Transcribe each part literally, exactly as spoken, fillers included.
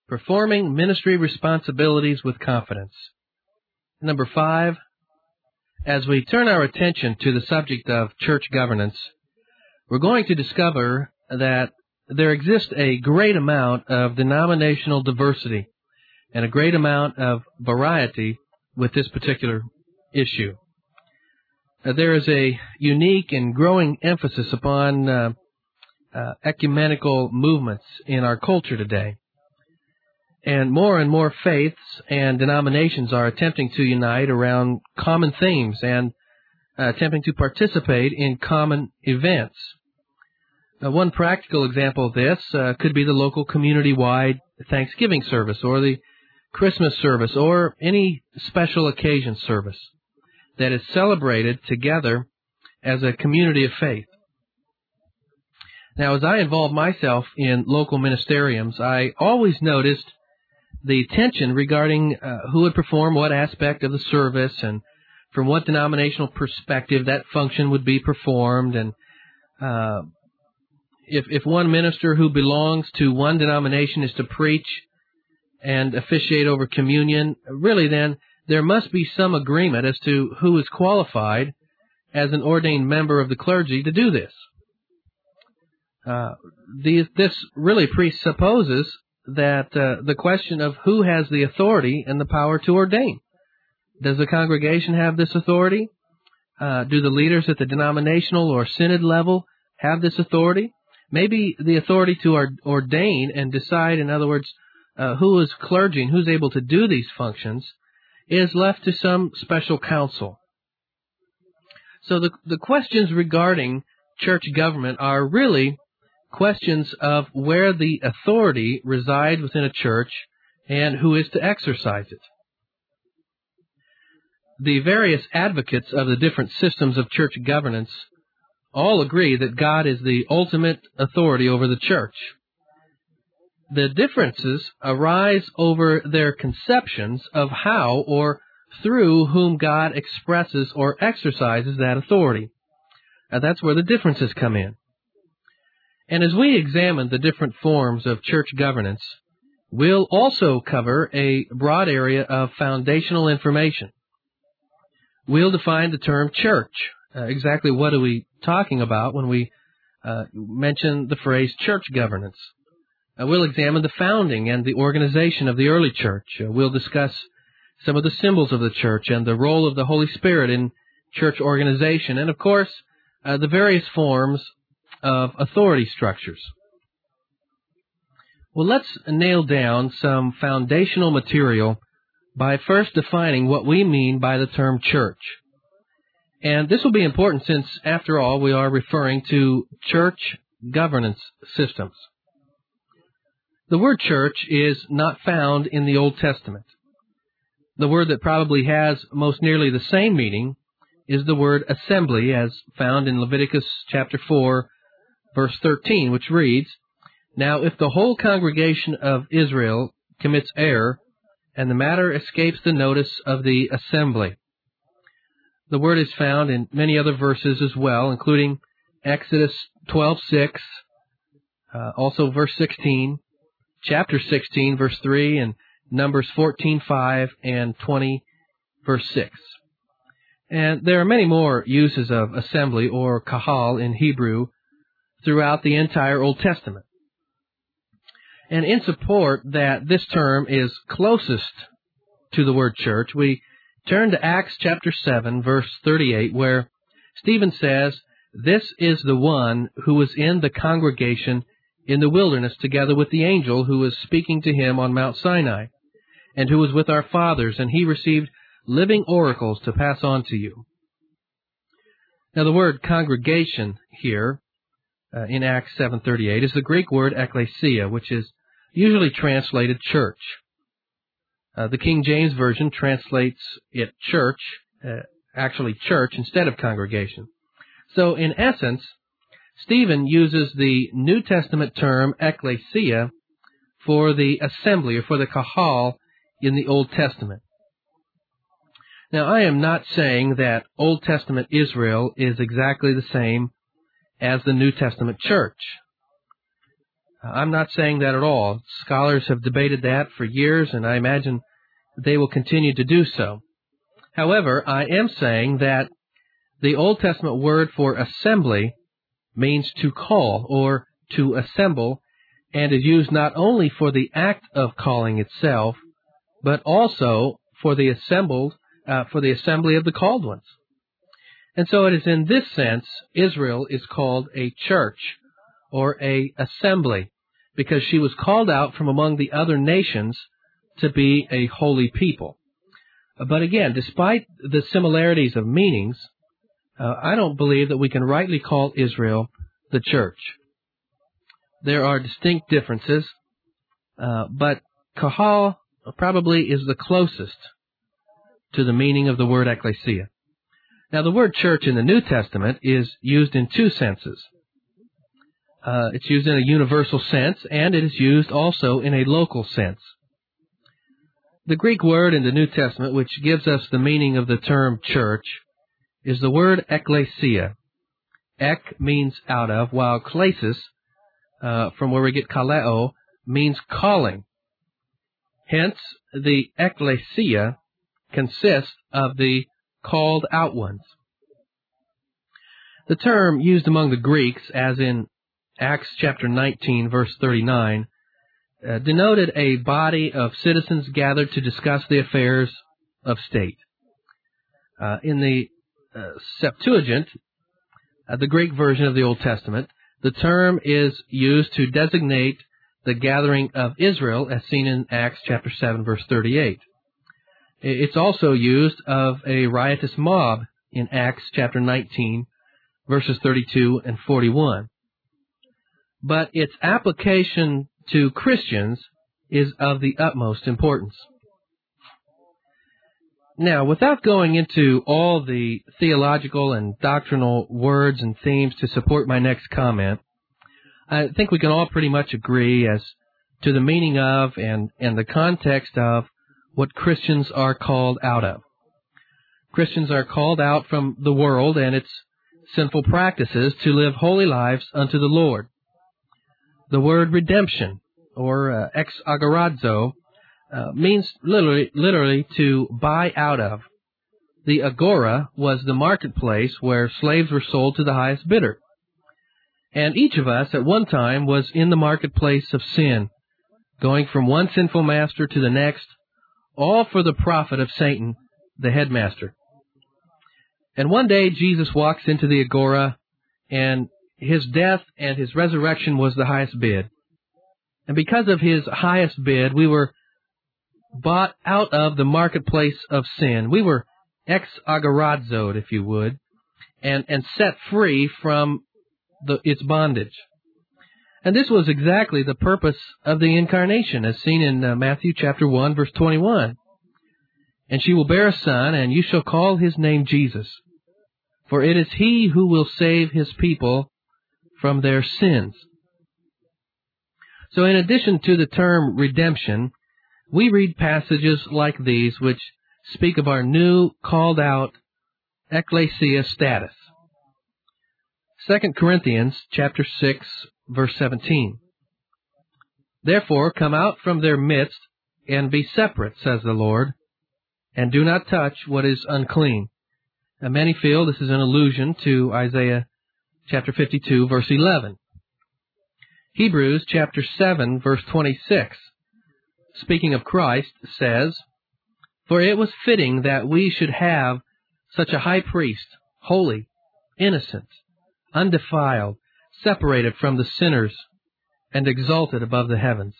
performing ministry responsibilities with confidence. Number five, as we turn our attention to the subject of church governance, we're going to discover that there exists a great amount of denominational diversity and a great amount of variety with this particular issue. Uh, there is a unique and growing emphasis upon uh, uh, ecumenical movements in our culture today. And more and more faiths and denominations are attempting to unite around common themes and uh, attempting to participate in common events. Uh, one practical example of this uh, could be the local community-wide Thanksgiving service or the Christmas service or any special occasion service that is celebrated together as a community of faith. Now, as I involve myself in local ministeriums, I always noticed the tension regarding uh, who would perform what aspect of the service and from what denominational perspective that function would be performed. And uh, if, if one minister who belongs to one denomination is to preach and officiate over communion, really then there must be some agreement as to who is qualified as an ordained member of the clergy to do this. Uh, these, this really presupposes that uh, the question of who has the authority and the power to ordain. Does the congregation have this authority? Uh, do the leaders at the denominational or synod level have this authority? Maybe the authority to or- ordain and decide, in other words, uh, who is clergy and who's able to do these functions is left to some special council. So the, the questions regarding church government are really questions of where the authority resides within a church and who is to exercise it. The various advocates of the different systems of church governance all agree that God is the ultimate authority over the church. The differences arise over their conceptions of how or through whom God expresses or exercises that authority. Now, that's where the differences come in. And as we examine the different forms of church governance, we'll also cover a broad area of foundational information. We'll define the term church. Uh, exactly what are we talking about when we uh, mention the phrase church governance? Uh, we'll examine the founding and the organization of the early church. Uh, we'll discuss some of the symbols of the church and the role of the Holy Spirit in church organization. And, of course, uh, the various forms of authority structures. Well, let's nail down some foundational material by first defining what we mean by the term church. And this will be important since, after all, we are referring to church governance systems. The word church is not found in the Old Testament. The word that probably has most nearly the same meaning is the word assembly, as found in Leviticus chapter four, verse thirteen, which reads, "Now if the whole congregation of Israel commits error, and the matter escapes the notice of the assembly." The word is found in many other verses as well, including Exodus twelve six, uh, also verse sixteen, chapter sixteen, verse three, and Numbers fourteen five and twenty, verse six. And there are many more uses of assembly, or kahal in Hebrew, throughout the entire Old Testament. And in support that this term is closest to the word church, we turn to Acts chapter seven, verse thirty-eight, where Stephen says, "This is the one who was in the congregation in the wilderness together with the angel who was speaking to him on Mount Sinai, and who was with our fathers, and he received living oracles to pass on to you." Now the word congregation here uh, in Acts seven thirty-eight is the Greek word ekklesia, which is usually translated church. Uh, the King James Version translates it church, uh, actually church, instead of congregation. So in essence, Stephen uses the New Testament term ekklesia for the assembly, or for the kahal in the Old Testament. Now, I am not saying that Old Testament Israel is exactly the same as the New Testament church. I'm not saying that at all. Scholars have debated that for years, and I imagine they will continue to do so. However, I am saying that the Old Testament word for assembly means to call or to assemble, and is used not only for the act of calling itself, but also for the assembled, uh, for the assembly of the called ones. And so it is in this sense Israel is called a church or a assembly, because she was called out from among the other nations to be a holy people. But again, despite the similarities of meanings, uh, I don't believe that we can rightly call Israel the church. There are distinct differences, uh, but kahal probably is the closest to the meaning of the word ecclesia. Now, the word church in the New Testament is used in two senses. Uh, it's used in a universal sense, and it is used also in a local sense. The Greek word in the New Testament, which gives us the meaning of the term church, is the word ekklesia. Ek means out of, while klesis, uh, from where we get kaleo, means calling. Hence, the ekklesia consists of the called out ones. The term used among the Greeks, as in Acts chapter nineteen, verse thirty-nine, uh, denoted a body of citizens gathered to discuss the affairs of state. Uh, in the uh, Septuagint, uh, the Greek version of the Old Testament, the term is used to designate the gathering of Israel, as seen in Acts chapter seven, verse thirty-eight. It's also used of a riotous mob in Acts chapter nineteen, verses thirty-two and forty-one. But its application to Christians is of the utmost importance. Now, without going into all the theological and doctrinal words and themes to support my next comment, I think we can all pretty much agree as to the meaning of and, and the context of what Christians are called out of. Christians are called out from the world and its sinful practices to live holy lives unto the Lord. The word redemption, or uh, ex agorazo, uh, means literally, literally to buy out of. The agora was the marketplace where slaves were sold to the highest bidder. And each of us at one time was in the marketplace of sin, going from one sinful master to the next, all for the profit of Satan, the headmaster. And one day Jesus walks into the agora, and his death and his resurrection was the highest bid. And because of his highest bid, we were bought out of the marketplace of sin. We were ex-agorazoed, if you would, and, and set free from the, its bondage. And this was exactly the purpose of the incarnation, as seen in uh, Matthew chapter one, verse twenty-one. And she will bear a son, and you shall call his name Jesus, for it is he who will save his people from their sins. So in addition to the term redemption, we read passages like these which speak of our new, called out ecclesia status. Second Corinthians chapter six, verse seventeen. Therefore come out from their midst and be separate, says the Lord, and do not touch what is unclean. Now, many feel this is an allusion to Isaiah chapter fifty-two, verse eleven. Hebrews chapter seven, verse twenty-six, speaking of Christ, says, For it was fitting that we should have such a high priest, holy, innocent, undefiled, separated from the sinners, and exalted above the heavens.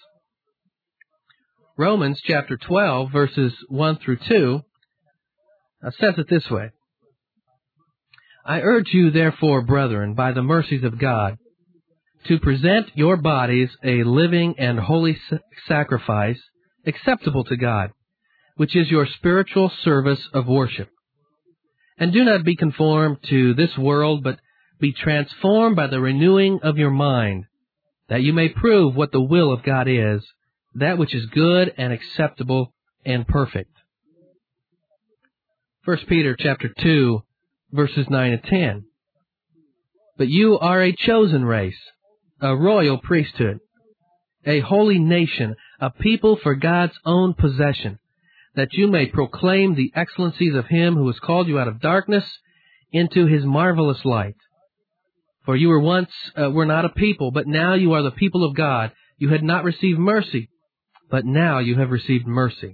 Romans chapter twelve, verses one through two, uh, says it this way. I urge you, therefore, brethren, by the mercies of God, to present your bodies a living and holy sacrifice, acceptable to God, which is your spiritual service of worship. And do not be conformed to this world, but be transformed by the renewing of your mind, that you may prove what the will of God is, that which is good and acceptable and perfect. First Peter chapter two, verses nine and ten. But you are a chosen race, a royal priesthood, a holy nation, a people for God's own possession, that you may proclaim the excellencies of him who has called you out of darkness into his marvelous light. For you were once uh, were not a people, but now you are the people of God. You had not received mercy, but now you have received mercy.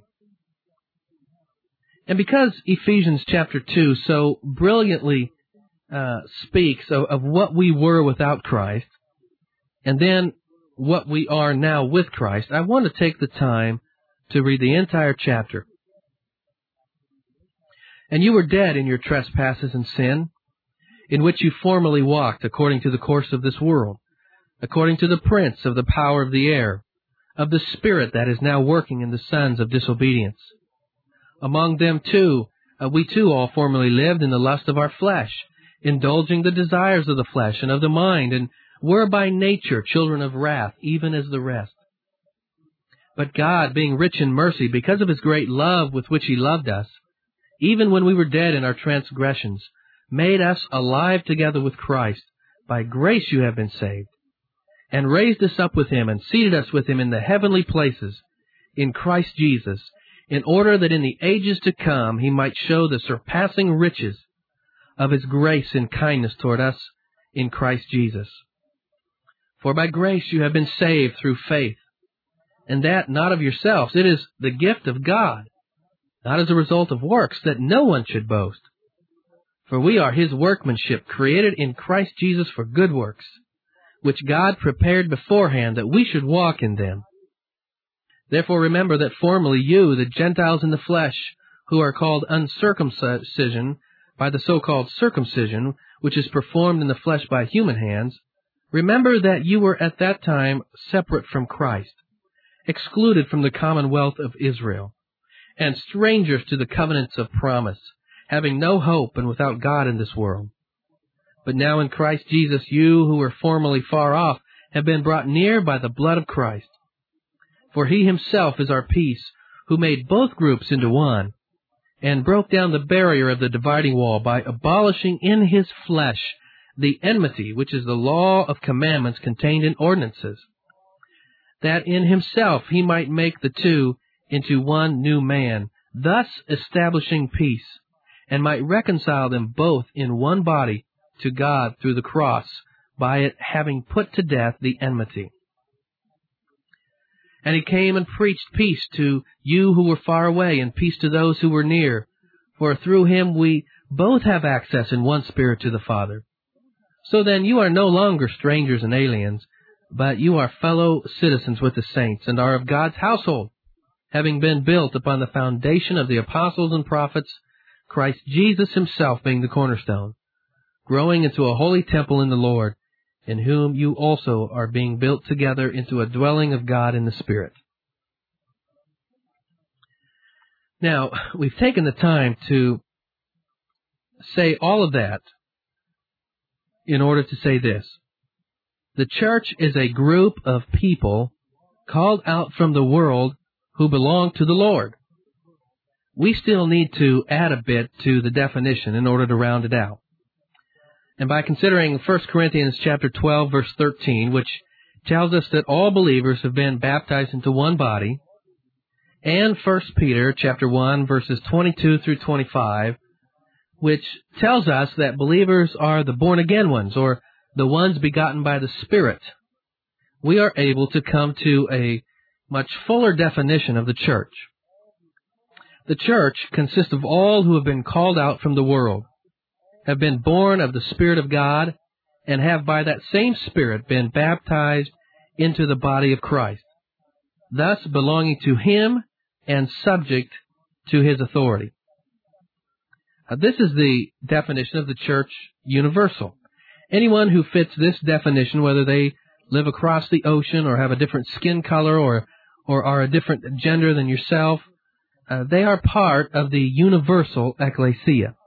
And because Ephesians chapter two so brilliantly uh, speaks of, of what we were without Christ, and then what we are now with Christ, I want to take the time to read the entire chapter. And you were dead in your trespasses and sin, in which you formerly walked according to the course of this world, according to the prince of the power of the air, of the spirit that is now working in the sons of disobedience. Among them too, uh, we too all formerly lived in the lust of our flesh, indulging the desires of the flesh and of the mind, and were by nature children of wrath, even as the rest. But God, being rich in mercy, because of his great love with which he loved us, even when we were dead in our transgressions, made us alive together with Christ. By grace you have been saved, and raised us up with him, and seated us with him in the heavenly places, in Christ Jesus, in order that in the ages to come he might show the surpassing riches of his grace and kindness toward us in Christ Jesus. For by grace you have been saved through faith, and that not of yourselves. It is the gift of God, not as a result of works, that no one should boast. For we are his workmanship, created in Christ Jesus for good works, which God prepared beforehand that we should walk in them. Therefore remember that formerly you, the Gentiles in the flesh, who are called uncircumcision by the so-called circumcision, which is performed in the flesh by human hands, remember that you were at that time separate from Christ, excluded from the commonwealth of Israel, and strangers to the covenants of promise, having no hope and without God in this world. But now in Christ Jesus, you who were formerly far off have been brought near by the blood of Christ. For he himself is our peace, who made both groups into one, and broke down the barrier of the dividing wall by abolishing in his flesh the enmity, which is the law of commandments contained in ordinances, that in himself he might make the two into one new man, thus establishing peace, and might reconcile them both in one body to God through the cross, by it having put to death the enmity. And he came and preached peace to you who were far away, and peace to those who were near. For through him we both have access in one Spirit to the Father. So then you are no longer strangers and aliens, but you are fellow citizens with the saints, and are of God's household, having been built upon the foundation of the apostles and prophets, Christ Jesus himself being the cornerstone, growing into a holy temple in the Lord, in whom you also are being built together into a dwelling of God in the Spirit. Now, we've taken the time to say all of that in order to say this. The church is a group of people called out from the world who belong to the Lord. We still need to add a bit to the definition in order to round it out. And by considering First Corinthians chapter twelve, verse thirteen, which tells us that all believers have been baptized into one body, and First Peter chapter one, verses twenty-two through twenty-five, which tells us that believers are the born-again ones, or the ones begotten by the Spirit, we are able to come to a much fuller definition of the church. The church consists of all who have been called out from the world, have been born of the Spirit of God, and have by that same Spirit been baptized into the body of Christ, thus belonging to him and subject to his authority. Uh, this is the definition of the church universal. Anyone who fits this definition, whether they live across the ocean or have a different skin color or, or are a different gender than yourself, uh, they are part of the universal ecclesia.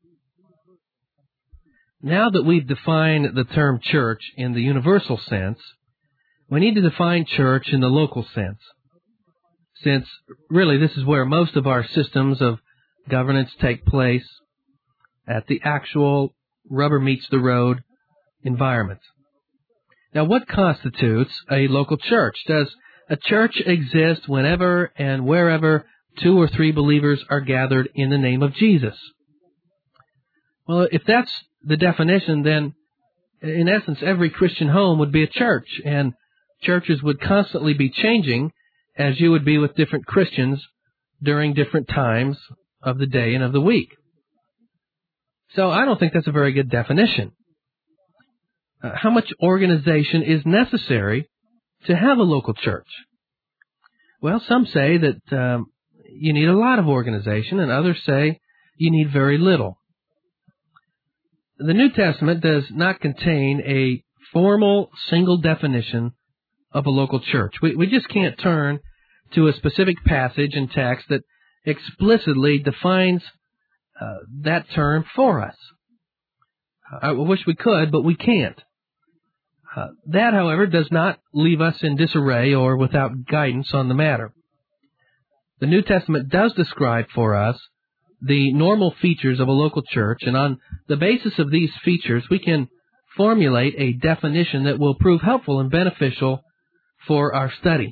Now that we've defined the term church in the universal sense, we need to define church in the local sense, since really this is where most of our systems of governance take place, at the actual rubber meets the road environment. Now, what constitutes a local church? Does a church exist whenever and wherever two or three believers are gathered in the name of Jesus? Well, if that's the definition, then in essence, every Christian home would be a church, and churches would constantly be changing as you would be with different Christians during different times of the day and of the week. So I don't think that's a very good definition. Uh, how much organization is necessary to have a local church? Well, some say that um, you need a lot of organization, and others say you need very little. The New Testament does not contain a formal single definition of a local church. We, we just can't turn to a specific passage in text that explicitly defines uh, that term for us. I wish we could, but we can't. Uh, that, however, does not leave us in disarray or without guidance on the matter. The New Testament does describe for us the normal features of a local church, and on the basis of these features, we can formulate a definition that will prove helpful and beneficial for our study.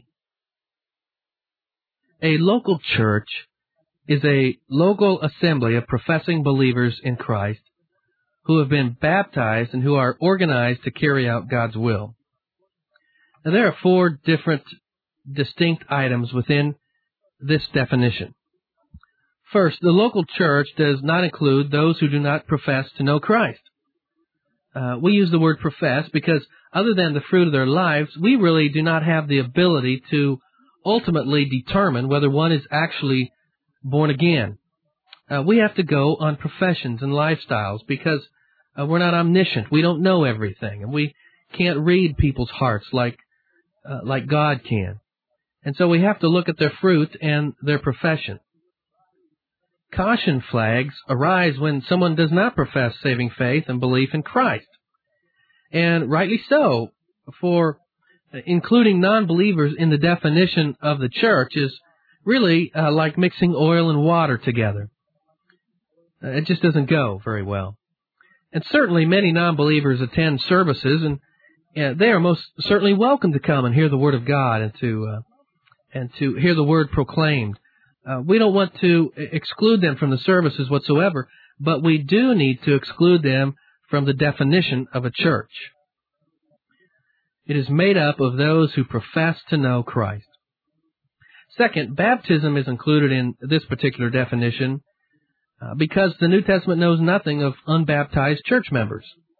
A local church is a local assembly of professing believers in Christ who have been baptized and who are organized to carry out God's will. Now, there are four different distinct items within this definition. First, the local church does not include those who do not profess to know Christ. Uh, we use the word profess because other than the fruit of their lives, we really do not have the ability to ultimately determine whether one is actually born again. Uh, we have to go on professions and lifestyles because uh, we're not omniscient. We don't know everything, and we can't read people's hearts like uh, like God can. And so we have to look at their fruit and their profession. Caution flags arise when someone does not profess saving faith and belief in Christ. And rightly so, for including non-believers in the definition of the church is really uh, like mixing oil and water together. Uh, it just doesn't go very well. And certainly many non-believers attend services, and uh, they are most certainly welcome to come and hear the Word of God and to uh, and to hear the Word proclaimed. Uh, we don't want to exclude them from the services whatsoever, but we do need to exclude them from the definition of a church. It is made up of those who profess to know Christ. Second, baptism is included in this particular definition uh, because the New Testament knows nothing of unbaptized church members.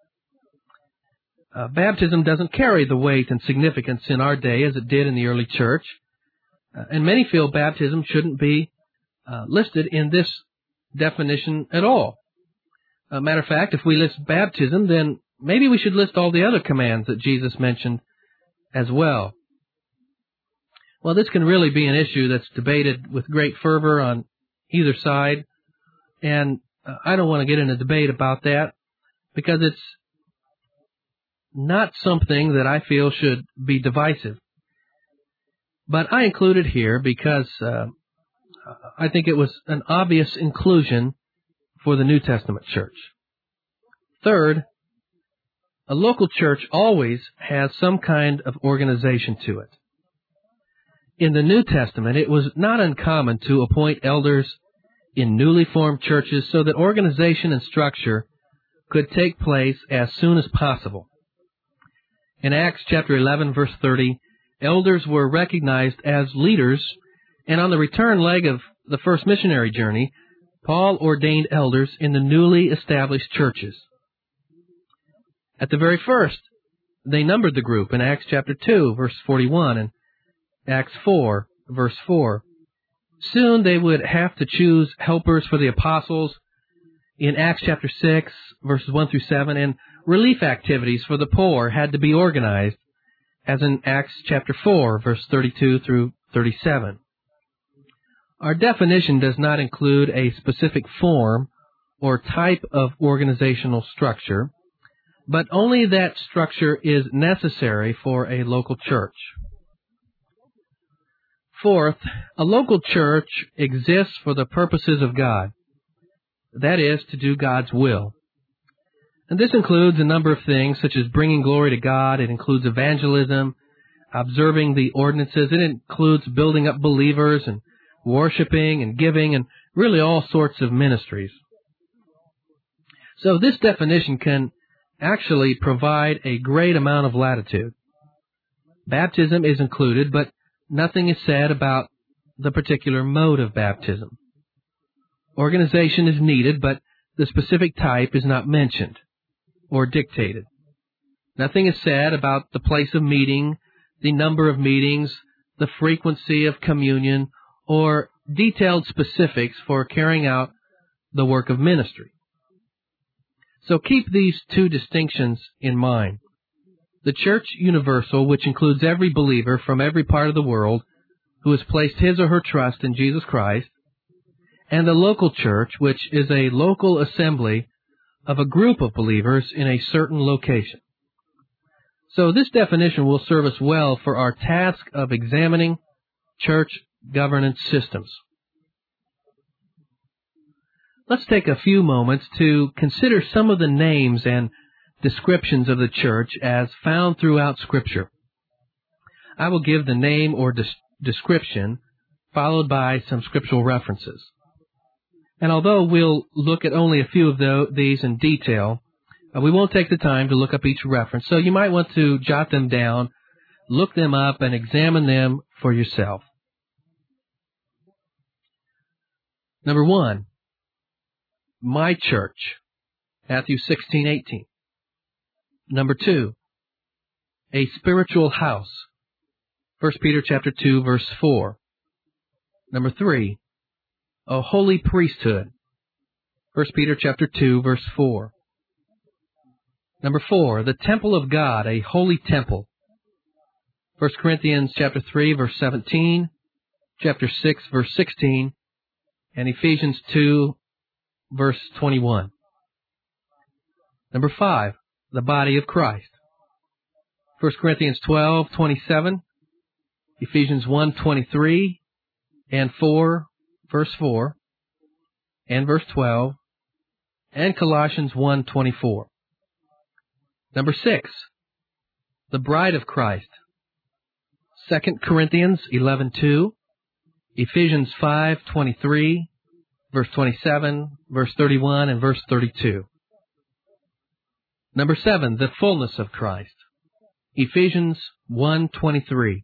Uh, baptism doesn't carry the weight and significance in our day as it did in the early church. Uh, and many feel baptism shouldn't be uh, listed in this definition at all. Uh, matter of fact, if we list baptism, then maybe we should list all the other commands that Jesus mentioned as well. Well, this can really be an issue that's debated with great fervor on either side, and uh, I don't want to get in a debate about that because it's not something that I feel should be divisive. But I include it here because uh, I think it was an obvious inclusion for the New Testament church. Third, a local church always has some kind of organization to it. In the New Testament, it was not uncommon to appoint elders in newly formed churches so that organization and structure could take place as soon as possible. In Acts chapter eleven, verse thirty, elders were recognized as leaders, and on the return leg of the first missionary journey, Paul ordained elders in the newly established churches. At the very first, they numbered the group in Acts chapter two, verse forty-one, and Acts four, verse four. Soon they would have to choose helpers for the apostles in Acts chapter six, verses one through seven, and relief activities for the poor had to be organized, as in Acts chapter four, verse thirty-two through thirty-seven. Our definition does not include a specific form or type of organizational structure, but only that structure is necessary for a local church. Fourth, a local church exists for the purposes of God. That is, to do God's will. And this includes a number of things, such as bringing glory to God. It includes evangelism, observing the ordinances. It includes building up believers and worshiping and giving and really all sorts of ministries. So this definition can actually provide a great amount of latitude. Baptism is included, but nothing is said about the particular mode of baptism. Organization is needed, but the specific type is not mentioned or dictated. Nothing is said about the place of meeting, the number of meetings, the frequency of communion, or detailed specifics for carrying out the work of ministry. So keep these two distinctions in mind. The Church Universal, which includes every believer from every part of the world who has placed his or her trust in Jesus Christ, and the local church, which is a local assembly of a group of believers in a certain location. So this definition will serve us well for our task of examining church governance systems. Let's take a few moments to consider some of the names and descriptions of the church as found throughout Scripture. I will give the name or des- description followed by some scriptural references. And although we'll look at only a few of the, these in detail, uh, we won't take the time to look up each reference. So you might want to jot them down, look them up, and examine them for yourself. Number one, my church, Matthew sixteen eighteen. Number two, a spiritual house, First Peter chapter two, verse four. Number three, a holy priesthood, First Peter chapter two, verse four. Number four, the temple of God, a holy temple, First Corinthians chapter three, verse seventeen, chapter six, verse sixteen, and Ephesians two, verse twenty-one. Number five, the body of Christ, First Corinthians twelve, twenty-seven, Ephesians one, twenty-three, and four, verse four, and verse twelve, and Colossians one, twenty-four. Number six, the bride of Christ, Second Corinthians eleven, two, Ephesians five, twenty-three, verse twenty-seven, verse thirty-one, and verse thirty-two. Number seven, the fullness of Christ, Ephesians one, twenty-three.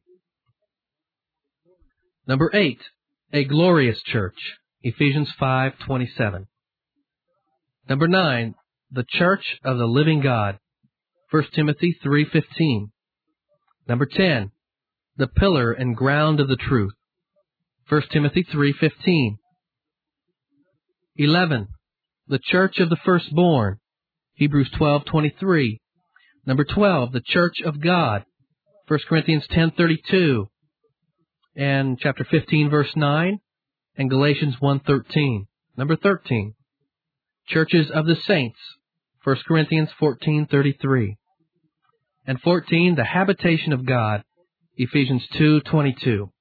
Number eight, a glorious church, Ephesians five, twenty-seven. Number nine, the church of the living God, First Timothy three, fifteen. Number ten, the pillar and ground of the truth, First Timothy three, fifteen. Eleven, the church of the firstborn, Hebrews twelve, twenty-three. Number twelve, the church of God, First Corinthians ten, thirty-two. And chapter fifteen, verse nine, and Galatians one, thirteen. Number thirteen, churches of the saints, First Corinthians fourteen, thirty-three. And fourteen, the habitation of God, Ephesians two, twenty-two.